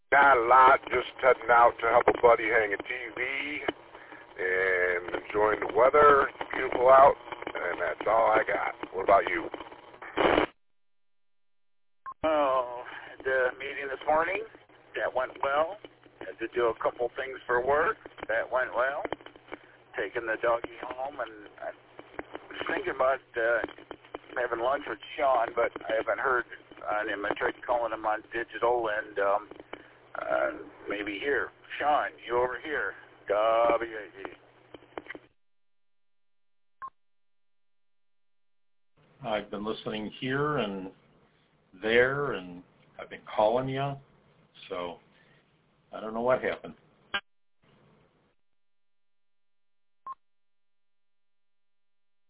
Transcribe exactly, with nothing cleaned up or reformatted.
Not a lot, just heading out to help a buddy hang a T V and enjoying the weather. It's beautiful out, and that's all I got. What about you? Oh, the meeting this morning, that went well. Had to do a couple things for work. That went well. Taking the doggy home, and I was thinking about uh, having lunch with Sean, but I haven't heard on him. I tried calling him on digital, and um, uh, maybe here. Sean, you over here. W A D. I've been listening here and there, and I've been calling you, so I don't know what happened.